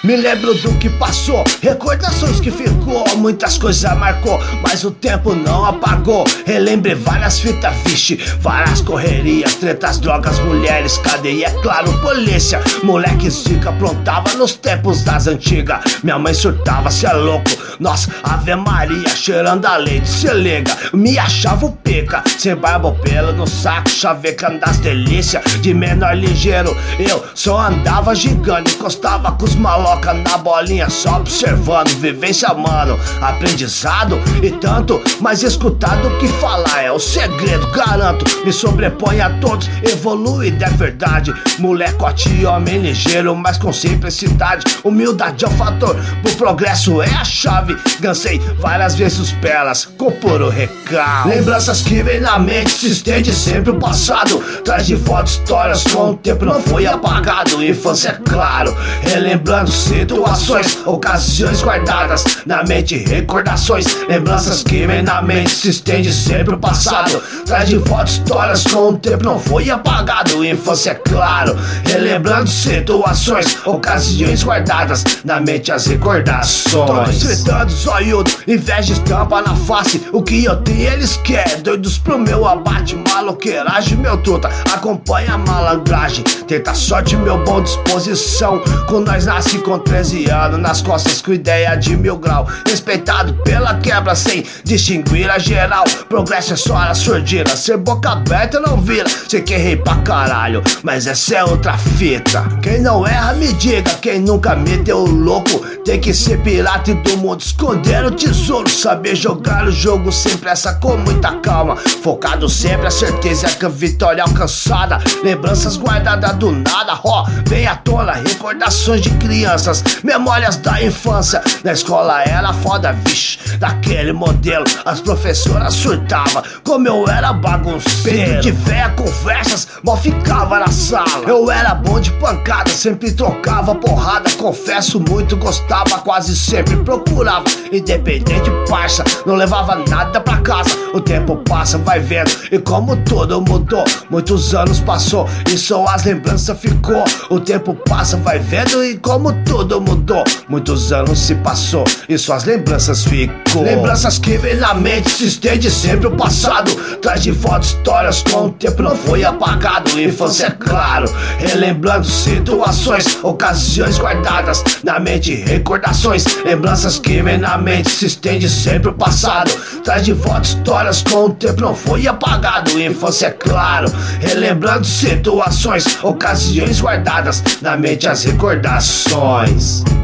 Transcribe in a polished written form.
Me lembro do que passou, recordações que ficou. Muitas coisas marcou, mas o tempo não apagou. Relembrei várias fitas, vixe, várias correrias, tretas, drogas, mulheres, cadeia, é claro, polícia. Moleque zica aprontava nos tempos das antigas. Minha mãe surtava, cê é louco, nossa, Ave Maria, cheirando a leite, se liga. Me achava o pica, sem barba ou pelo no saco, chaveca das delícias. De menor ligeiro, eu só andava gigante, encostava com os maloca na bolinha, só observando, vivência, mano, aprendizado e tanto, mas escutar do que falar é o segredo, garanto. Me sobrepõe a todos, evolui de verdade. Molecote, homem ligeiro, mas com simplicidade. Humildade é o fator, pro progresso é a chave. Gansei várias vezes os pelas, com puro recalque. Lembranças que vem na mente, se estende sempre o passado. Traz de volta histórias com o tempo não foi apagado. Infância, é claro, relembrando situações, ocasiões guardadas na mente, recordações. Lembranças que vem na mente, se estende sempre o passado. Traz de volta histórias com o tempo não foi apagado. Infância, é claro, relembrando situações, ocasiões guardadas na mente, as recordações. Todos fritando, zoiudo, inveja estampa na face. O que eu tenho eles querem, doidos pro meu abate. Maloqueiragem, meu truta, acompanha a malandragem. Tenta sorte, meu bom disposição. Com nós nasce com 13 anos, nas costas com ideia de 1000 grau. Respeitado pela quebra sem distinguir a geral. Progresso é só na surdina, ser boca aberta não vira. Sei que errei pra caralho, mas essa é outra fita. Quem não erra me diga, quem nunca meteu o louco tem que ser pirata e do mundo esconder o tesouro. Saber jogar o jogo sem pressa, com muita calma. Focado sempre, a certeza que a vitória é alcançada. Lembranças guardadas do nada, ó, vem à tona. Recordações de crianças, memórias da infância. Na escola era foda, vixe, daquele modelo. As professoras surtavam, como eu era bagunceiro. De véia conversas, mal ficava na sala. Eu era bom de pancada, sempre trocava porrada. Confesso, muito gostava, quase sempre procurava. Independente, parça, não levava nada pra casa. O tempo passa, vai vendo, e como tudo mudou. Muitos anos passou, e só as lembranças ficou. O tempo passa, vai vendo, e como tudo mudou. Muitos anos se passou, e só as lembranças ficou. Lembranças que vem na mente, se estende sempre o passado. Traz de volta histórias com o tempo não foi apagado. Infância, é claro, relembrando situações, ocasiões guardadas na mente, recordações. Lembranças que vem na mente, se estende sempre o passado. Traz de volta histórias com o tempo não foi apagado. Infância, é claro, relembrando situações, ocasiões guardadas na mente, as recordações.